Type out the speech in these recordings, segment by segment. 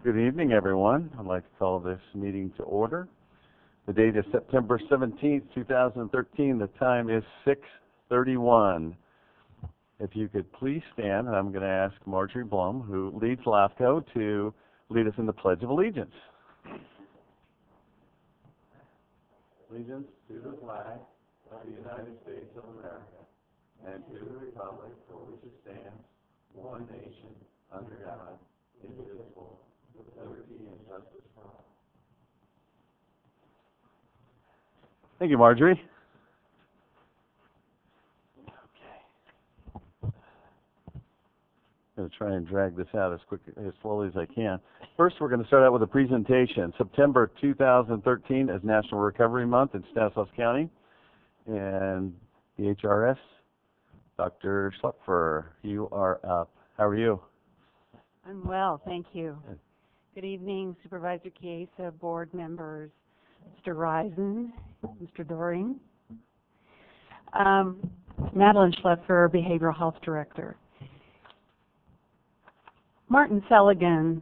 Good evening, everyone. I'd like to call this meeting to order. The date is September 17th, 2013. The time is 6:31. If you could please stand, I'm going to ask Marjorie Blum, who leads LAFCO, to lead us in the Pledge of Allegiance. Allegiance to the flag of the United States of America and to the republic for which it stands, one nation, under God, indivisible, with liberty and justice for all. Thank you, Marjorie. Okay. I'm going to try and drag this out as slowly as I can. First, we're going to start out with a presentation. September 2013 is National Recovery Month in Stanislaus County, and the HRS, Dr. Schlepfer, you are up. How are you? I'm well, thank you. Good evening, Supervisor Chiesa, board members, Mr. Reisen, Mr. Doring. Madeline Schlepfer, Behavioral Health Director. Martin Seligman,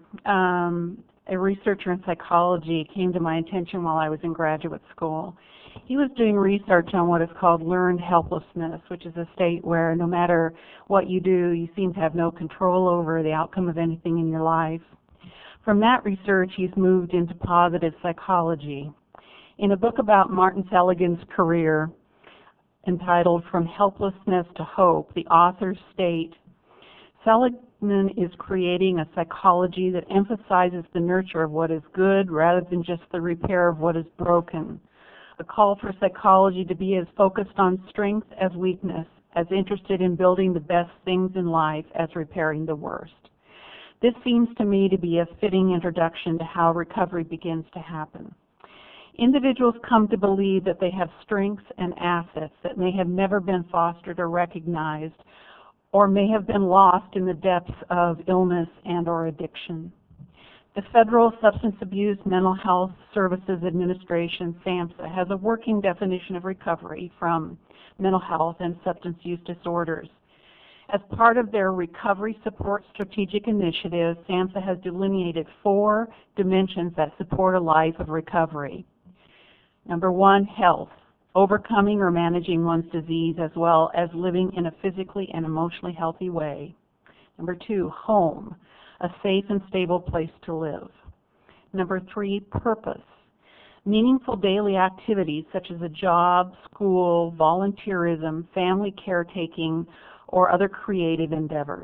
a researcher in psychology, came to my attention while I was in graduate school. He was doing research on what is called learned helplessness, which is a state where no matter what you do, you seem to have no control over the outcome of anything in your life. From that research, he's moved into positive psychology. In a book about Martin Seligman's career, entitled From Helplessness to Hope, the authors state, Seligman is creating a psychology that emphasizes the nurture of what is good rather than just the repair of what is broken. A call for psychology to be as focused on strength as weakness, as interested in building the best things in life as repairing the worst. This seems to me to be a fitting introduction to how recovery begins to happen. Individuals come to believe that they have strengths and assets that may have never been fostered or recognized, or may have been lost in the depths of illness and or addiction. The Federal Substance Abuse Mental Health Services Administration, SAMHSA, has a working definition of recovery from mental health and substance use disorders. As part of their Recovery Support Strategic Initiative, SAMHSA has delineated 4 dimensions that support a life of recovery. Number 1, health, overcoming or managing one's disease as well as living in a physically and emotionally healthy way. Number 2, home, a safe and stable place to live. Number 3, purpose, meaningful daily activities such as a job, school, volunteerism, family caretaking, or other creative endeavors.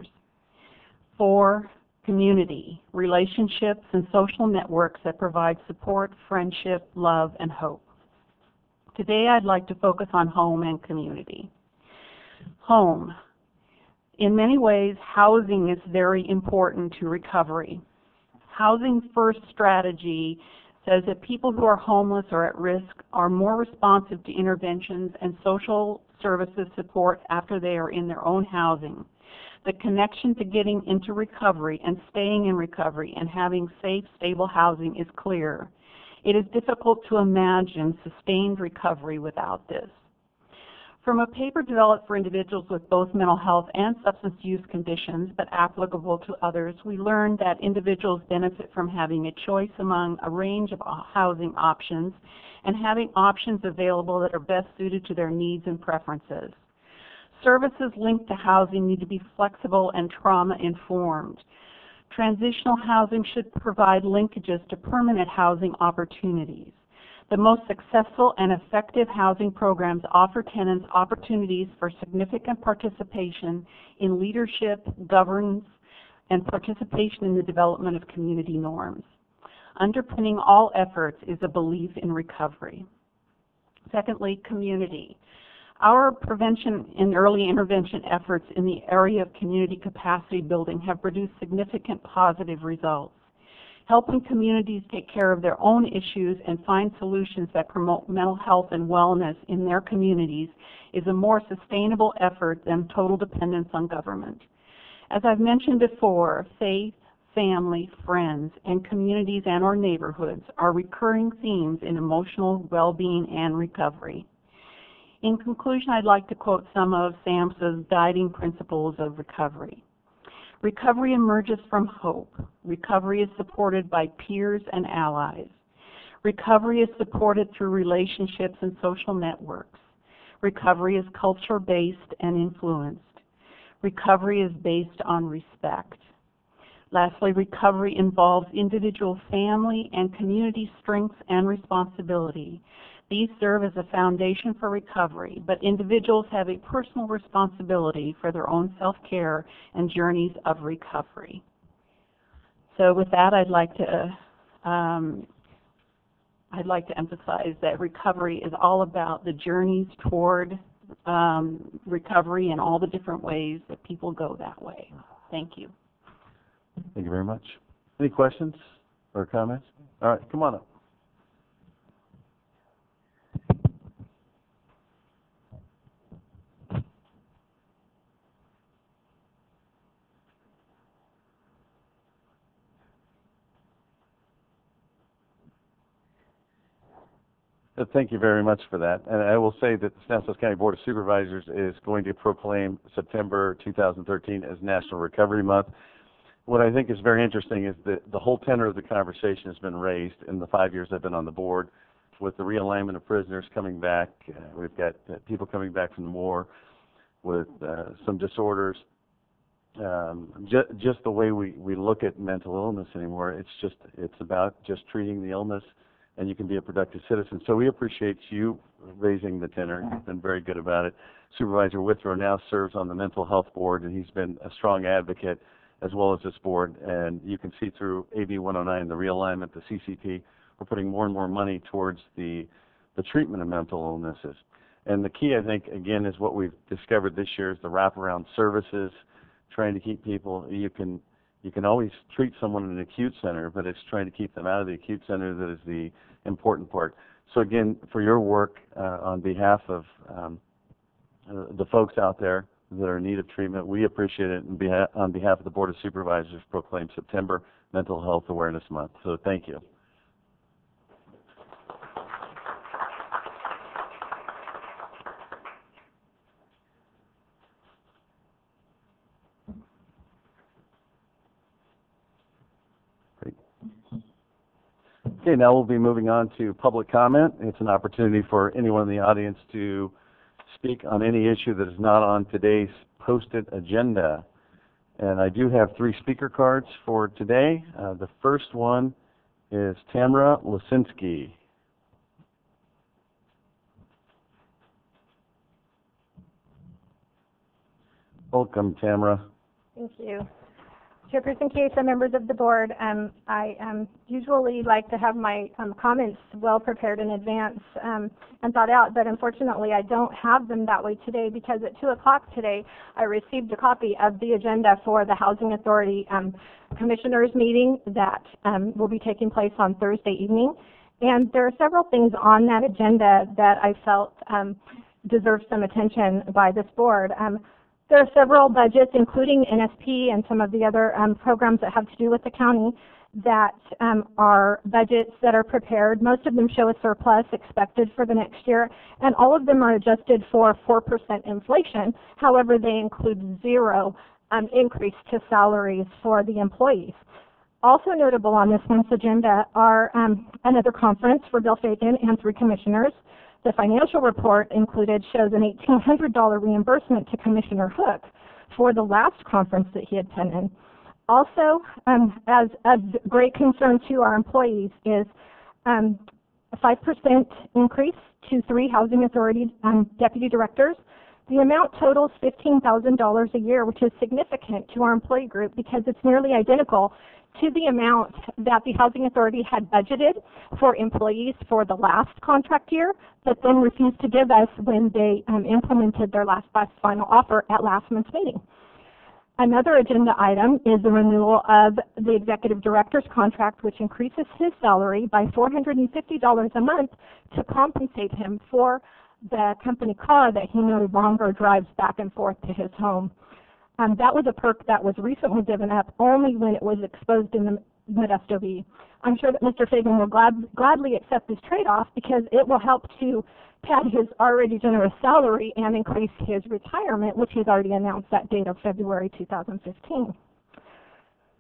4, community, relationships and social networks that provide support, friendship, love, and hope. Today I'd like to focus on home and community. Home. In many ways, housing is very important to recovery. Housing First strategy says that people who are homeless or at risk are more responsive to interventions and social services support after they are in their own housing. The connection to getting into recovery and staying in recovery and having safe, stable housing is clear. It is difficult to imagine sustained recovery without this. From a paper developed for individuals with both mental health and substance use conditions, but applicable to others, we learned that individuals benefit from having a choice among a range of housing options and having options available that are best suited to their needs and preferences. Services linked to housing need to be flexible and trauma-informed. Transitional housing should provide linkages to permanent housing opportunities. The most successful and effective housing programs offer tenants opportunities for significant participation in leadership, governance, and participation in the development of community norms. Underpinning all efforts is a belief in recovery. Secondly, community. Our prevention and early intervention efforts in the area of community capacity building have produced significant positive results. Helping communities take care of their own issues and find solutions that promote mental health and wellness in their communities is a more sustainable effort than total dependence on government. As I've mentioned before, faith, family, friends, and communities and or neighborhoods are recurring themes in emotional well-being and recovery. In conclusion, I'd like to quote some of SAMHSA's guiding principles of recovery. Recovery emerges from hope. Recovery is supported by peers and allies. Recovery is supported through relationships and social networks. Recovery is culture-based and influenced. Recovery is based on respect. Lastly, recovery involves individual, family, and community strengths and responsibility. These serve as a foundation for recovery, but individuals have a personal responsibility for their own self-care and journeys of recovery. So with that, I'd like to emphasize that recovery is all about the journeys toward recovery and all the different ways that people go that way. Thank you. Thank you very much. Any questions or comments? All right, come on up. Thank you very much for that. And I will say that the Stanislaus County Board of Supervisors is going to proclaim September 2013 as National Recovery Month. What I think is very interesting is that the whole tenor of the conversation has been raised in the 5 years I've been on the board, with the realignment of prisoners coming back. We've got people coming back from the war with some disorders. Just the way we look at mental illness anymore, it's about just treating the illness, and you can be a productive citizen. So we appreciate you raising the tenor. You've been very good about it. Supervisor Withrow now serves on the Mental Health Board, and he's been a strong advocate as well as this board. And you can see through AB 109, the realignment, the CCP, we're putting more and more money towards the treatment of mental illnesses. And the key, I think, again, is what we've discovered this year is the wraparound services, trying to keep people, you can always treat someone in an acute center, but it's trying to keep them out of the acute center that is the important part. So again, for your work on behalf of the folks out there that are in need of treatment, we appreciate it, and on behalf of the Board of Supervisors, proclaim September Mental Health Awareness Month. So thank you. Okay, now we'll be moving on to public comment. It's an opportunity for anyone in the audience to speak on any issue that is not on today's posted agenda. And I do have 3 speaker cards for today. The first one is Tamara Lisinski. Welcome, Tamara. Thank you. Chairperson Case and members of the board, I usually like to have my comments well prepared in advance and thought out, but unfortunately I don't have them that way today because at 2 o'clock today I received a copy of the agenda for the Housing Authority Commissioners meeting that will be taking place on Thursday evening. And there are several things on that agenda that I felt deserve some attention by this board. There are several budgets, including NSP and some of the other programs that have to do with the county, that are budgets that are prepared. Most of them show a surplus expected for the next year, and all of them are adjusted for 4% inflation. However, they include 0 increase to salaries for the employees. Also notable on this month's agenda are another conference for Bill Fagan and 3 commissioners. The financial report included shows an $1,800 reimbursement to Commissioner Hook for the last conference that he had attended. Also, as a great concern to our employees is a 5% increase to 3 housing authority deputy directors. The amount totals $15,000 a year, which is significant to our employee group because it's nearly identical to the amount that the Housing Authority had budgeted for employees for the last contract year, but then refused to give us when they implemented their last final offer at last month's meeting. Another agenda item is the renewal of the Executive Director's contract, which increases his salary by $450 a month to compensate him for the company car that he no longer drives back and forth to his home. That was a perk that was recently given up only when it was exposed in the Modesto Bee. I'm sure that Mr. Fagan will gladly accept this trade-off because it will help to pad his already generous salary and increase his retirement, which he's already announced that date of February 2015.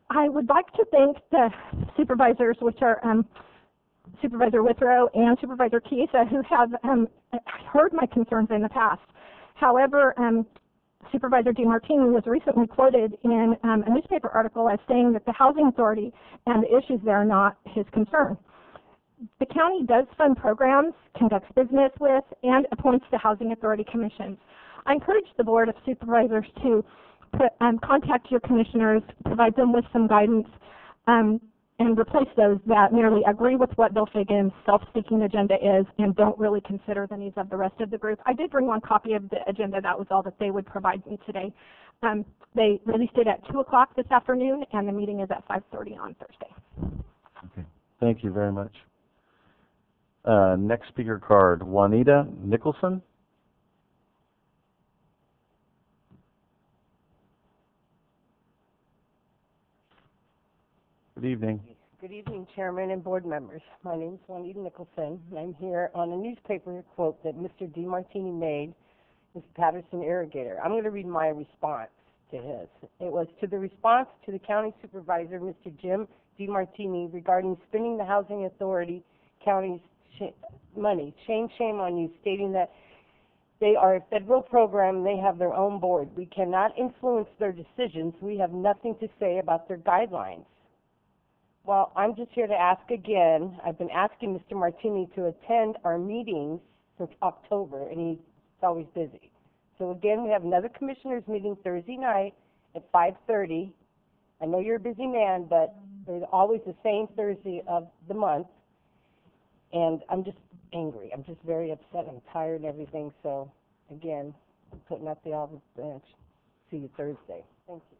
I would like to thank the supervisors, which are Supervisor Withrow and Supervisor Chiesa, who have heard my concerns in the past. However, Supervisor DeMartini was recently quoted in a newspaper article as saying that the Housing Authority and the issues there are not his concern. The county does fund programs, conducts business with, and appoints the Housing Authority commissions. I encourage the Board of Supervisors to contact your commissioners, provide them with some guidance, and replace those that merely agree with what Bill Fagan's self-seeking agenda is and don't really consider the needs of the rest of the group. I did bring one copy of the agenda. That was all that they would provide me today. They released it at 2 o'clock this afternoon, and the meeting is at 5:30 on Thursday. Okay. Thank you very much. Next speaker card, Juanita Nicholson. Good evening. Good evening, Chairman and board members. My name is Juanita Nicholson, and I'm here on a newspaper quote that Mr. DeMartini made, Mr. Patterson Irrigator. I'm going to read my response to his. It was to the response to the county supervisor, Mr. Jim DeMartini, regarding spending the Housing Authority county's money. Shame on you, stating that they are a federal program and they have their own board. We cannot influence their decisions. We have nothing to say about their guidelines. Well, I'm just here to ask again. I've been asking Mr. Martini to attend our meetings since October, and he's always busy. So again, we have another commissioners meeting Thursday night at 5:30. I know you're a busy man, but there's always the same Thursday of the month. And I'm just angry. I'm just very upset. I'm tired and everything. So again, I'm putting up the olive branch. See you Thursday. Thank you.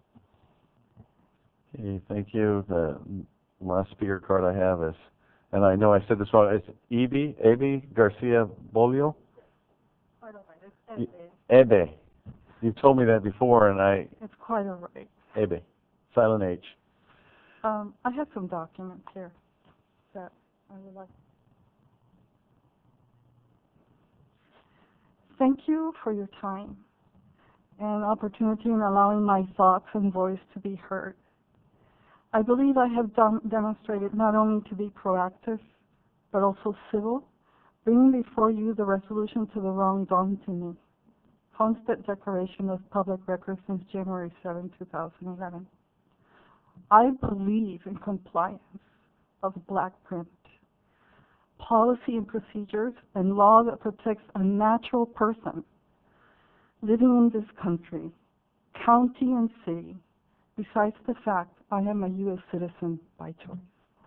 Okay, thank you. The last speaker card I have is, and I know I said this wrong, it's Ebe Garcia Bolio? Ebe. You've told me that before, and It's quite all right. Ebe, silent H. I have some documents here that I would like. Thank you for your time and opportunity in allowing my thoughts and voice to be heard. I believe I have demonstrated not only to be proactive, but also civil, bringing before you the resolution to the wrong done to me. Homestead Declaration of Public Record since January 7, 2011. I believe in compliance of black print, policy and procedures, and law that protects a natural person living in this country, county and city, besides the fact I am a U.S. citizen by choice.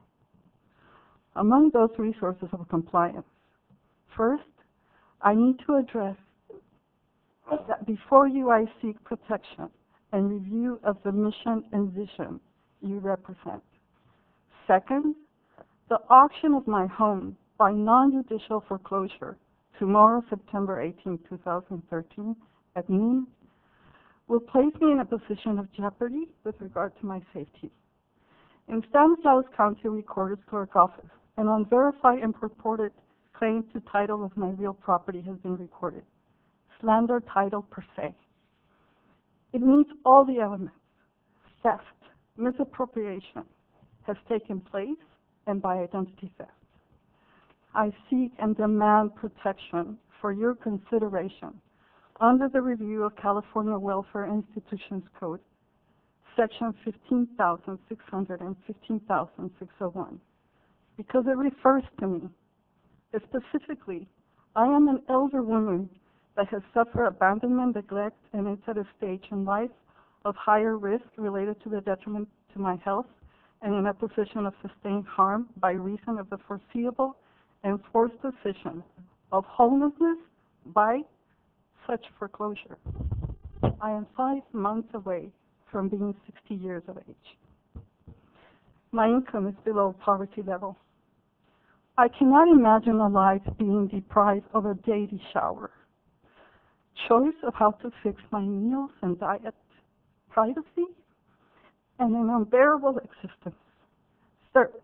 Among those resources of compliance, first, I need to address that before you I seek protection and review of the mission and vision you represent. Second, the auction of my home by non-judicial foreclosure tomorrow, September 18, 2013, at noon, will place me in a position of jeopardy with regard to my safety. In Stanislaus County Recorder's Clerk Office, an unverified and purported claim to title of my real property has been recorded. Slander title per se. It meets all the elements. Theft, misappropriation has taken place, and by identity theft. I seek and demand protection for your consideration under the review of California Welfare Institutions Code, Section 15,600 and 15,601, because it refers to me. Specifically, I am an elder woman that has suffered abandonment, neglect, and is at a stage in life of higher risk related to the detriment to my health and in a position of sustained harm by reason of the foreseeable and forced position of homelessness by such foreclosure. I am 5 months away from being 60 years of age. My income is below poverty level. I cannot imagine a life being deprived of a daily shower, choice of how to fix my meals and diet, privacy, and an unbearable existence. Third,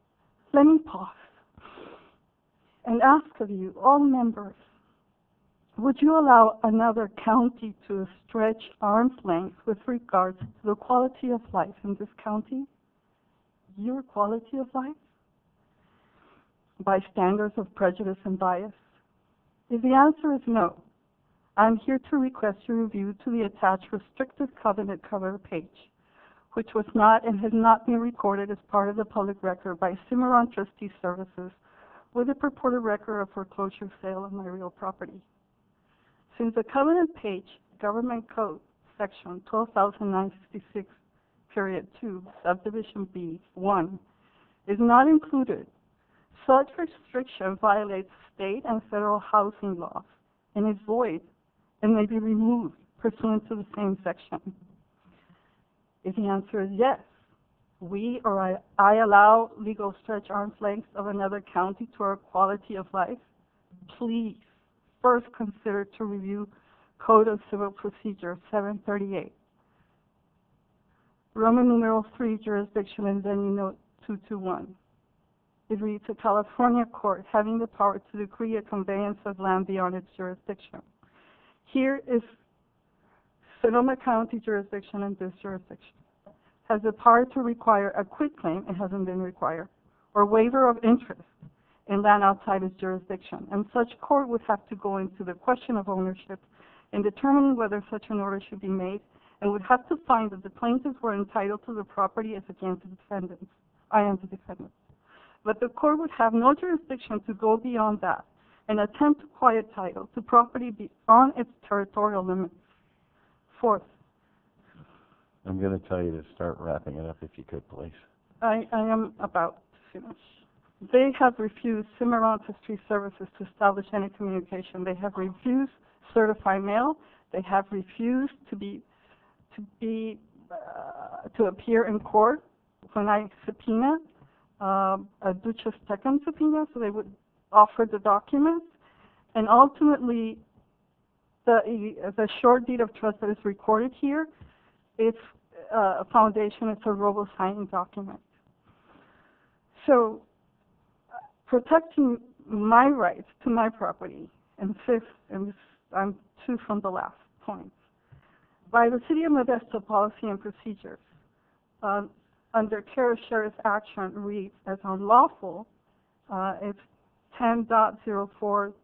let me pause and ask of you, all members would you allow another county to stretch arm's length with regards to the quality of life in this county? Your quality of life? By standards of prejudice and bias? If the answer is no, I'm here to request your review to the attached restrictive covenant cover page, which was not and has not been recorded as part of the public record by Cimarron Trustee Services with a purported record of foreclosure sale of my real property. Since the covenant page, Government Code, Section 12,966, period 2, subdivision B, 1, is not included, such restriction violates state and federal housing laws and is void and may be removed pursuant to the same section. If the answer is yes, we or I allow legal stretch arm's length of another county to our quality of life, please first consider to review Code of Civil Procedure 738. Roman numeral 3, jurisdiction and venue note 221. It reads, a California court having the power to decree a conveyance of land beyond its jurisdiction. Here is Sonoma County jurisdiction and this jurisdiction. Has the power to require a quitclaim, it hasn't been required, or waiver of interest in land outside its jurisdiction. And such court would have to go into the question of ownership in determining whether such an order should be made, and would have to find that the plaintiffs were entitled to the property as against the defendants. I am the defendant. But the court would have no jurisdiction to go beyond that and attempt to quiet title to property beyond its territorial limits. Fourth, I'm going to tell you to start wrapping it up if you could, please. I am about to finish. They have refused Cimarron Trustee Services to establish any communication. They have refused certified mail. They have refused to appear in court when I subpoena a duces tecum subpoena, so they would offer the documents. And ultimately, the short deed of trust that is recorded here, it's a foundation, it's a robo-signing document. So, protecting my rights to my property, and fifth, and this, I'm two from the last point, by the City of Modesto policy and procedures, under Care Sheriff's action reads as unlawful, it's 10.04.010,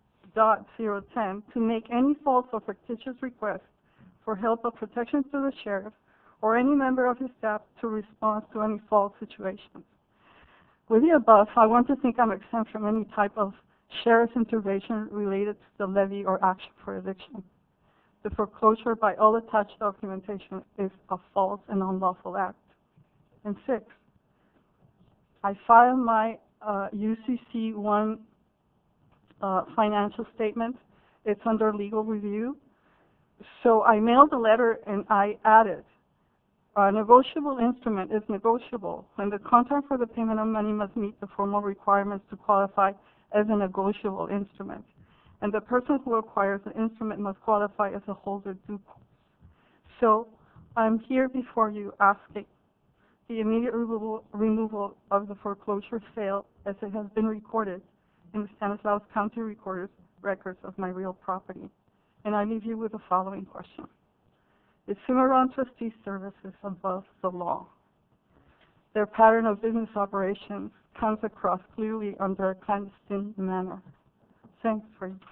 to make any false or fictitious request for help or protection to the sheriff or any member of his staff to respond to any false situations. With the above, I want to think I'm exempt from any type of sheriff's intervention related to the levy or action for eviction. The foreclosure by all attached documentation is a false and unlawful act. And six, I filed my UCC 1 financial statement. It's under legal review. So I mailed a letter and I added, a negotiable instrument is negotiable when the contract for the payment of money must meet the formal requirements to qualify as a negotiable instrument. And the person who acquires the instrument must qualify as a holder due course. So I'm here before you asking the immediate removal of the foreclosure sale as it has been recorded in the Stanislaus County Recorder's records of my real property. And I leave you with the following question. Is Cimarron Trustee Services above the law? Their pattern of business operations comes across clearly under a clandestine manner. Thanks for you.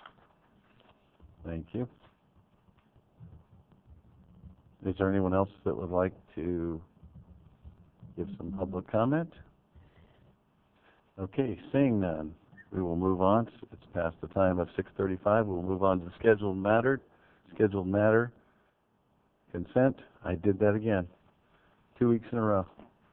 Thank you. Is there anyone else that would like to give some public comment? Okay, seeing none, we will move on. It's past the time of 6:35. We'll move on to the scheduled matter. Scheduled matter, consent. I did that again, 2 weeks in a row.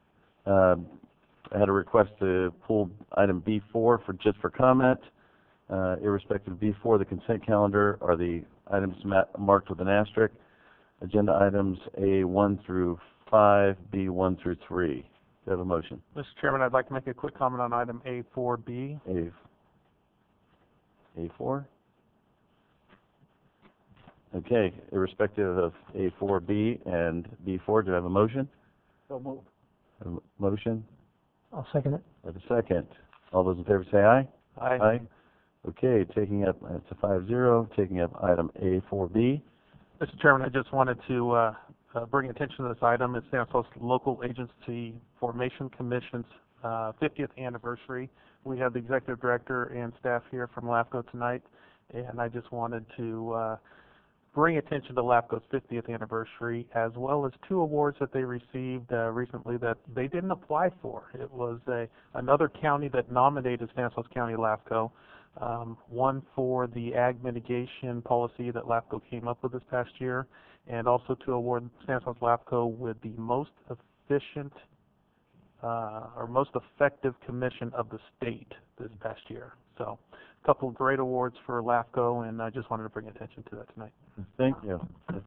I had a request to pull item B4 for comment. Irrespective of B4, the consent calendar are the items marked with an asterisk. Agenda items A1 through 5, B1 through 3. Do you have a motion? Mr. Chairman, I'd like to make a quick comment on item A4B. A4? Okay, irrespective of A4B and B4, do I have a motion? So moved. A motion? I'll second it. I have a second. All those in favor say aye. Aye. Okay, taking up, it's a 5-0, taking up item A4B. Mr. Chairman, I just wanted to bring attention to this item. It's Stanislaus Local Agency Formation Commission's 50th anniversary. We have the executive director and staff here from LAFCO tonight, and I just wanted to bring attention to LAFCO's 50th anniversary, as well as 2 awards that they received recently that they didn't apply for. It was another county that nominated Stanislaus County LAFCO, one for the ag mitigation policy that LAFCO came up with this past year, and also to award Stanislaus LAFCO with the most efficient or most effective commission of the state this past year. So a couple of great awards for LAFCO, and I just wanted to bring attention to that tonight. Thank you.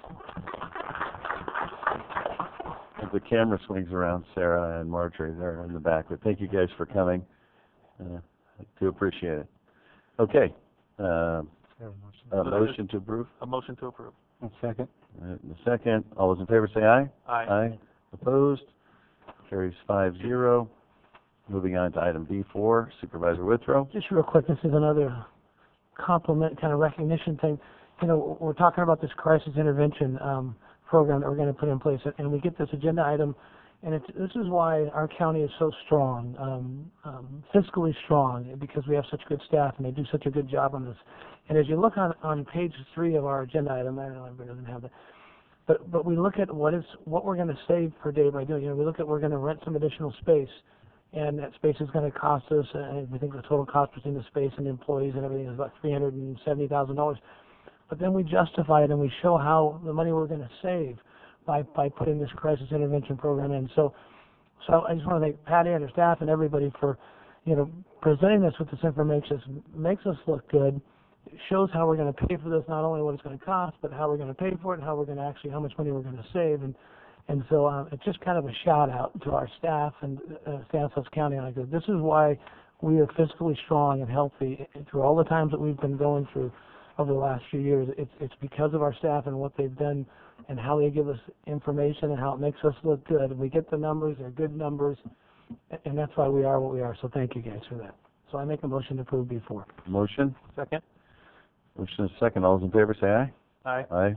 As the camera swings around, Sarah and Marjorie, they're in the back, but thank you guys for coming. I do appreciate it. Okay. A motion to approve? A motion to approve. Second. In a second. All those in favor say aye. Aye. Aye. Opposed? Carries 5-0. Moving on to item B4, Supervisor Withrow. Just real quick, this is another compliment kind of recognition thing. You know, we're talking about this crisis intervention program that we're going to put in place, and we get this agenda item, and this is why our county is so strong, fiscally strong, because we have such good staff and they do such a good job on this. And as you look on page 3 of our agenda item, I don't know, everybody doesn't have that, but we look at what we're going to save per day by doing. You know, we look at we're going to rent some additional space, and that space is going to cost us. We think the total cost between the space and the employees and everything is about $370,000. But then we justify it and we show how the money we're going to save by putting this crisis intervention program in. So I just want to thank Patty and her staff and everybody for, you know, presenting this with this information. Makes us look good. It shows how we're going to pay for this, not only what it's going to cost, but how we're going to pay for it and how we're going to actually, how much money we're going to save. And so it's just kind of a shout out to our staff and Stanislaus County. Like this is why we are fiscally strong and healthy through all the times that we've been going through over the last few years. It's because of our staff and what they've done and how they give us information and how it makes us look good. And we get the numbers, they're good numbers, and that's why we are what we are. So thank you guys for that. So I make a motion to approve B4. Motion. Second. Motion is second. All those in favor say aye. Aye. Aye.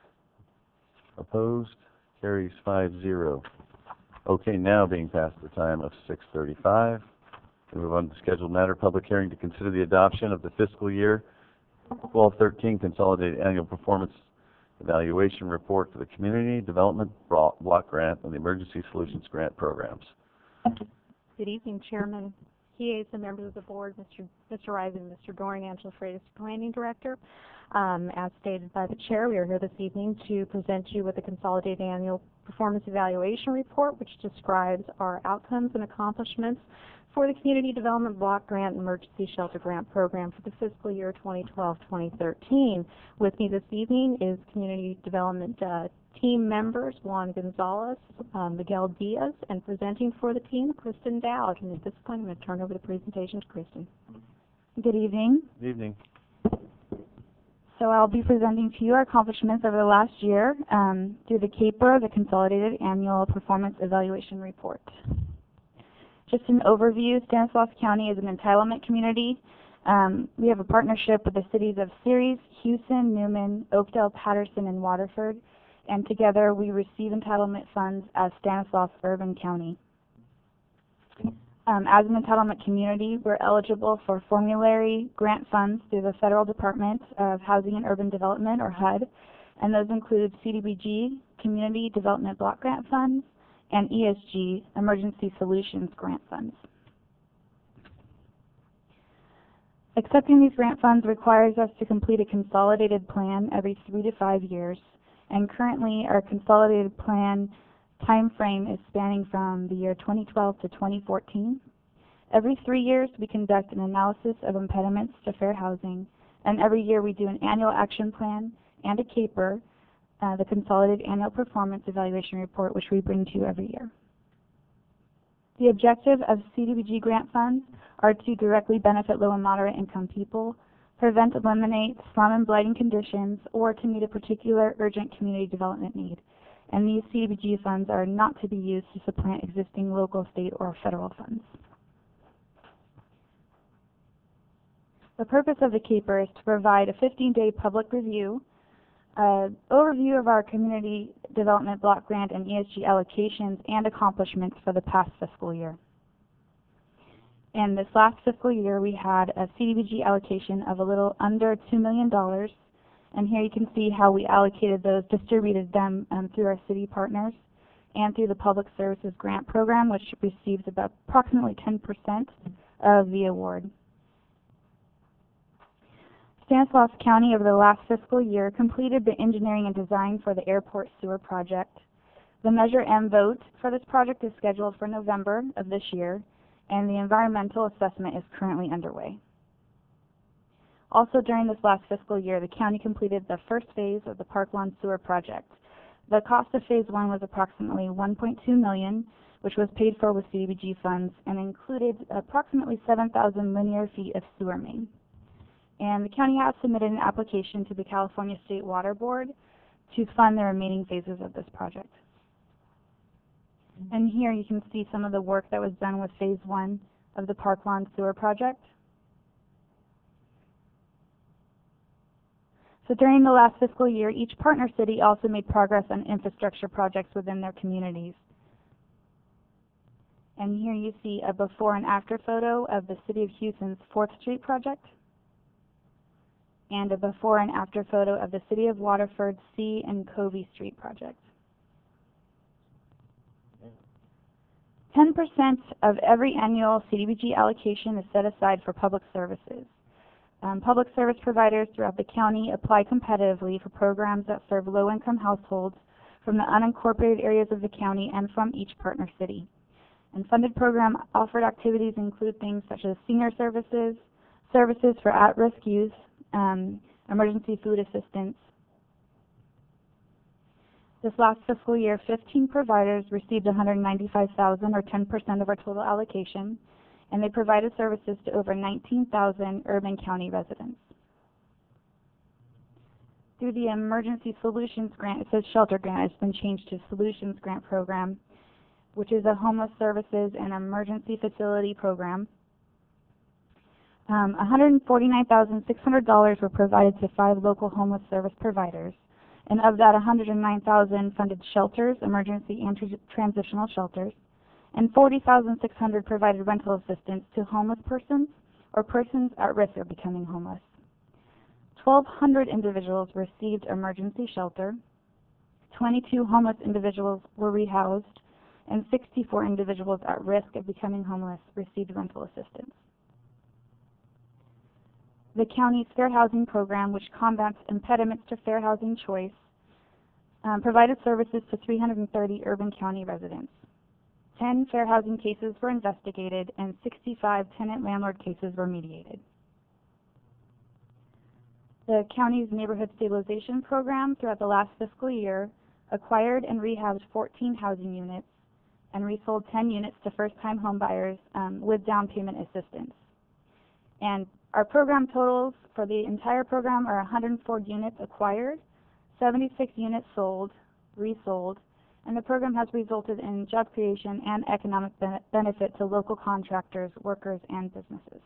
Opposed? Carries 5-0. Okay, now being past the time of 6:35, we move on to scheduled matter, public hearing to consider the adoption of the fiscal year 12-13 Consolidated Annual Performance Evaluation Report for the Community Development Block Grant and the Emergency Solutions Grant programs. Good evening, Chairman Hayes and members of the board, Mr. Rise and Mr. Doring, Angela Freitas, Planning Director. As stated by the chair, we are here this evening to present you with the Consolidated Annual Performance Evaluation Report, which describes our outcomes and accomplishments for the Community Development Block Grant and Emergency Shelter Grant Program for the fiscal year 2012-2013. With me this evening is Community Development team members Juan Gonzalez, Miguel Diaz, and presenting for the team, Kristen Dowd. And at this point, I'm going to turn over the presentation to Kristen. Good evening. Good evening. So I'll be presenting to you our accomplishments over the last year through the CAPER, the Consolidated Annual Performance Evaluation Report. Just an overview, Stanislaus County is an entitlement community. We have a partnership with the cities of Ceres, Houston, Newman, Oakdale, Patterson, and Waterford. And together we receive entitlement funds as Stanislaus Urban County. As an entitlement community, we're eligible for formulary grant funds through the Federal Department of Housing and Urban Development, or HUD, and those include CDBG, Community Development Block Grant Funds, and ESG, Emergency Solutions Grant Funds. Accepting these grant funds requires us to complete a consolidated plan every 3 to 5 years, and currently our consolidated plan time frame is spanning from the year 2012 to 2014. Every 3 years we conduct an analysis of impediments to fair housing, and every year we do an annual action plan and a CAPER, the Consolidated Annual Performance Evaluation Report, which we bring to you every year. The objective of CDBG grant funds are to directly benefit low and moderate income people, prevent, eliminate slum and blighting conditions, or to meet a particular urgent community development need. And these CDBG funds are not to be used to supplant existing local, state, or federal funds. The purpose of the CAPER is to provide a 15-day public review, overview of our community development block grant and ESG allocations and accomplishments for the past fiscal year. And this last fiscal year, we had a CDBG allocation of a little under $2 million. And here you can see how we allocated those, distributed them through our city partners and through the Public Services Grant Program, which receives about approximately 10% of the award. Stanislaus County over the last fiscal year completed the engineering and design for the airport sewer project. The Measure M vote for this project is scheduled for November of this year, and the environmental assessment is currently underway. Also during this last fiscal year, the county completed the first phase of the Park Lawn Sewer project. The cost of phase 1 was approximately $1.2 million, which was paid for with CDBG funds and included approximately 7,000 linear feet of sewer main. And the county has submitted an application to the California State Water Board to fund the remaining phases of this project. And here you can see some of the work that was done with phase 1 of the Park Lawn Sewer project. So during the last fiscal year, each partner city also made progress on infrastructure projects within their communities. And here you see a before and after photo of the City of Houston's 4th Street project, and a before and after photo of the City of Waterford's C and Covey Street project. 10% of every annual CDBG allocation is set aside for public services. Public service providers throughout the county apply competitively for programs that serve low-income households from the unincorporated areas of the county and from each partner city. And funded program offered activities include things such as senior services, services for at-risk youth, emergency food assistance. This last fiscal year, 15 providers received $195,000 or 10% of our total allocation, and they provided services to over 19,000 urban county residents. Through the Emergency Solutions Grant, it says Shelter Grant, it's been changed to Solutions Grant Program, which is a homeless services and emergency facility program. $149,600 were provided to 5 local homeless service providers, and of that, $109,000 funded shelters, emergency and transitional shelters, and $40,600 provided rental assistance to homeless persons or persons at risk of becoming homeless. 1,200 individuals received emergency shelter, 22 homeless individuals were rehoused, and 64 individuals at risk of becoming homeless received rental assistance. The county's Fair Housing Program, which combats impediments to fair housing choice, provided services to 330 urban county residents. 10 fair housing cases were investigated and 65 tenant-landlord cases were mediated. The county's Neighborhood Stabilization Program throughout the last fiscal year acquired and rehoused 14 housing units and resold 10 units to first-time homebuyers with down payment assistance. And our program totals for the entire program are 104 units acquired, 76 units sold, resold, and the program has resulted in job creation and economic benefit to local contractors, workers, and businesses.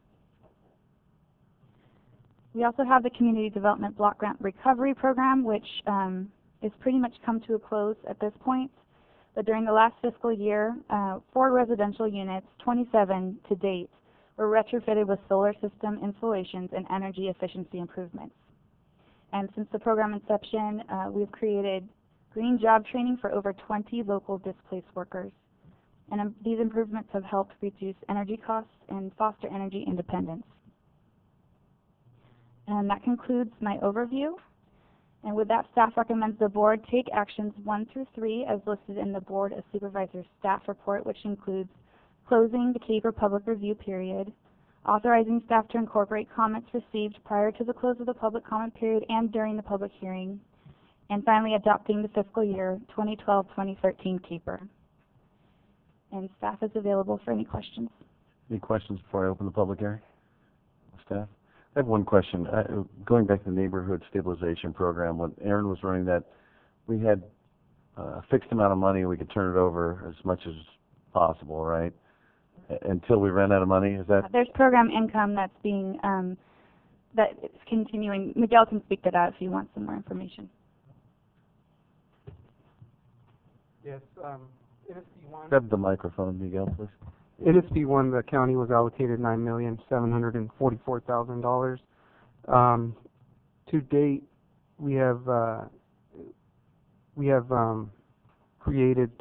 We also have the Community Development Block Grant Recovery Program, which is pretty much come to a close at this point. But during the last fiscal year, 4 residential units, 27 to date, were retrofitted with solar system installations and energy efficiency improvements. And since the program inception, we've created green job training for over 20 local displaced workers. And these improvements have helped reduce energy costs and foster energy independence. And that concludes my overview. And with that, staff recommends the board take actions 1 through 3 as listed in the Board of Supervisors staff report, which includes closing the CAPER public review period, authorizing staff to incorporate comments received prior to the close of the public comment period and during the public hearing, and finally adopting the fiscal year 2012-2013 CAPER. And staff is available for any questions. Any questions before I open the public hearing? Staff? I have one question. Going back to the Neighborhood Stabilization Program, when Aaron was running that, we had a fixed amount of money and we could turn it over as much as possible, right? until we ran out of money, is that? There's program income that's being, that is continuing. Miguel can speak to that if you want some more information. Yes, NSP1. Grab the microphone, Miguel, please. NSP1, the county was allocated $9,744,000. To date, we have created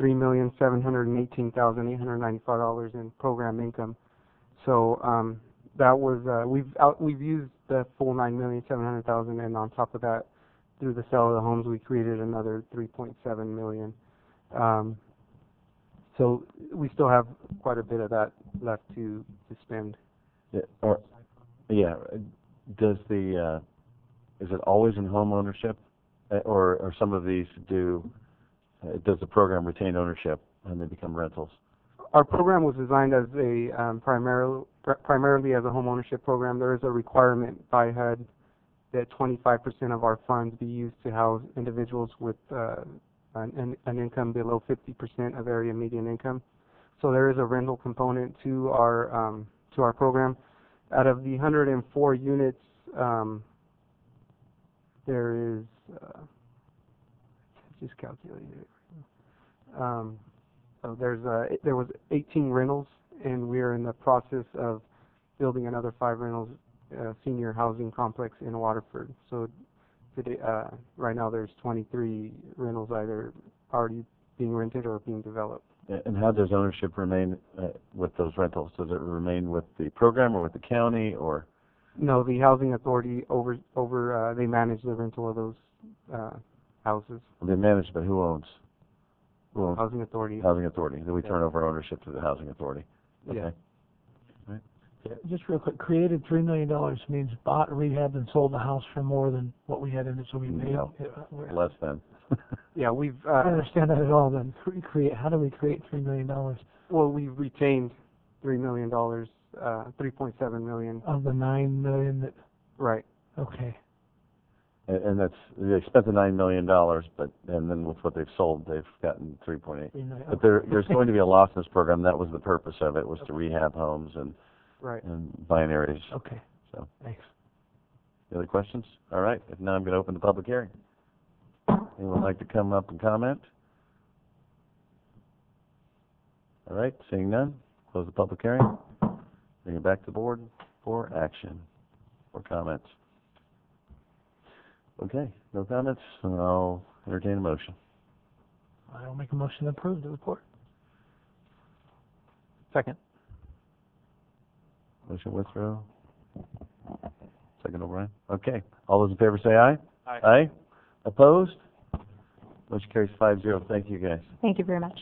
$3,718,895 in program income. So that was we've used the full $9,700,000, and on top of that, through the sale of the homes, we created another $3.7 million. So we still have quite a bit of that left to spend. Yeah, does the is it always in home ownership, or some of these does the program retain ownership and they become rentals? Our program was designed as a primarily as a home ownership program. There is a requirement by HUD that 25% of our funds be used to house individuals with an income below 50% of area median income. So there is a rental component to our program. Out of the 104 units, there is just calculated it. So there was 18 rentals, and we are in the process of building another 5 rentals, senior housing complex in Waterford. So today, right now there's 23 rentals either already being rented or being developed. And how does ownership remain with those rentals? Does it remain with the program or with the county, or? No, the housing authority they manage the rental of those houses. They manage, but who owns? Who owns? Housing authority. Housing authority. Then we turn over ownership to the housing authority. Okay. Yeah. Right. Just real quick, created $3 million means bought, rehabbed, and sold the house for more than what we had in it, so we made No. Less than. Yeah, we've. I don't understand that at all. Then how do we create $3 million Well, we've retained $3 million, $3.7 million. of the $9 million that? Right. Okay. And that's, they spent the $9 million, and then with what they've sold, they've gotten 3.8. But there's going to be a loss in this program. That was the purpose of it, was to rehab homes and Right. and binaries. Okay. So, Thanks. any other questions? All right. If not, I'm going to open the public hearing. Anyone like to come up and comment? All right. Seeing none, close the public hearing. Bring it back to the board for action or comments. Okay. No comments. I'll entertain a motion. I'll make a motion to approve the report. Second. Motion Withrow. Second O'Brien. Okay. All those in favor say aye. Aye. Aye. Opposed? Motion carries 5-0. Thank you, guys. Thank you very much.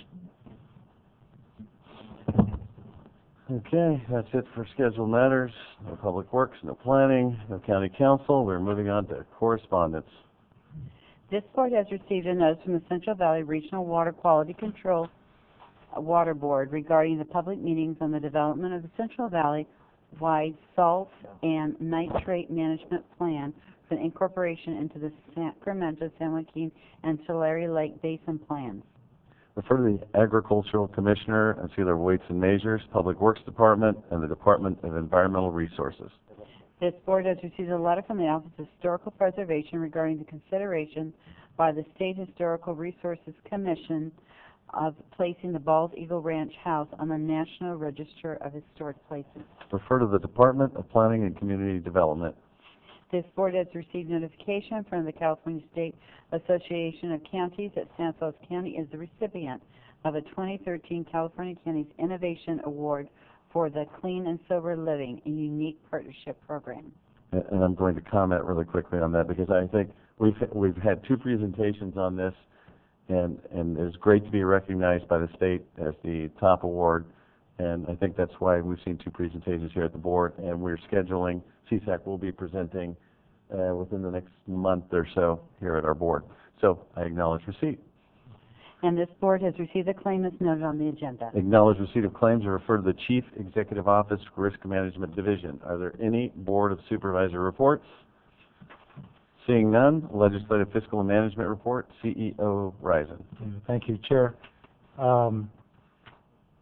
Okay, that's it for scheduled matters. No public works, no planning, no county council. We're moving on to correspondence. This board has received a notice from the Central Valley Regional Water Quality Control Water Board regarding the public meetings on the development of the Central Valley-wide salt and nitrate management plan for incorporation into the Sacramento, San Joaquin, and Tulare Lake Basin plans. Refer to the Agricultural Commissioner and see their weights and measures, Public Works Department, and the Department of Environmental Resources. This board has received a letter from the Office of Historical Preservation regarding the consideration by the State Historical Resources Commission of placing the Bald Eagle Ranch House on the National Register of Historic Places. Refer to the Department of Planning and Community Development. This board has received notification from the California State Association of Counties that San Carlos County is the recipient of a 2013 California Counties Innovation Award for the Clean and Sober Living, a unique partnership program. And I'm going to comment really quickly on that because I think we've had 2 presentations on this, and it's great to be recognized by the state as the top award. And I think that's why we've seen 2 presentations here at the board, and we're scheduling, CSAC will be presenting within the next month or so here at our board. So I acknowledge receipt. And this board has received a claim as noted on the agenda. Acknowledge receipt of claims and refer to the Chief Executive Office Risk Management Division. Are there any Board of Supervisor reports? Seeing none, Legislative Fiscal and Management Report, CEO Risen. Thank you, Chair.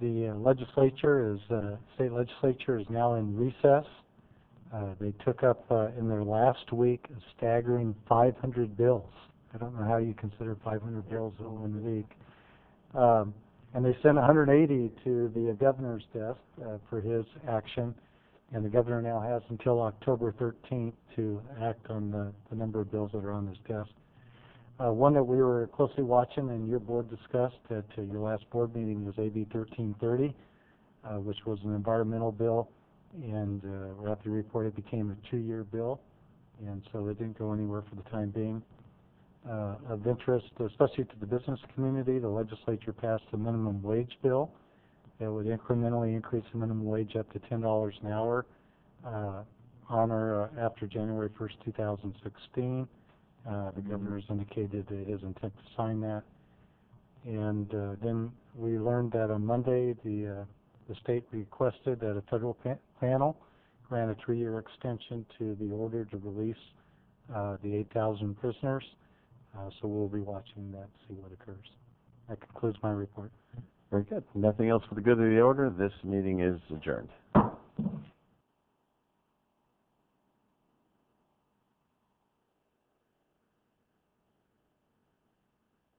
The legislature state legislature is now in recess. They took up in their last week a staggering 500 bills. I don't know how you consider 500 bills in 1 week. And they sent 180 to the governor's desk for his action, and the governor now has until October 13th to act on the number of bills that are on his desk. One that we were closely watching and your board discussed at your last board meeting was AB 1330, which was an environmental bill, and we're happy to report it became a 2-year bill, and so it didn't go anywhere for the time being. Of interest, especially to the business community, the legislature passed a minimum wage bill that would incrementally increase the minimum wage up to $10 an hour on or after January 1st, 2016. The governor's indicated his intent to sign that. And then we learned that on Monday the state requested that a federal panel grant a 3-year extension to the order to release the 8,000 prisoners. So we'll be watching that to see what occurs. That concludes my report. Very good. Nothing else for the good of the order. This meeting is adjourned.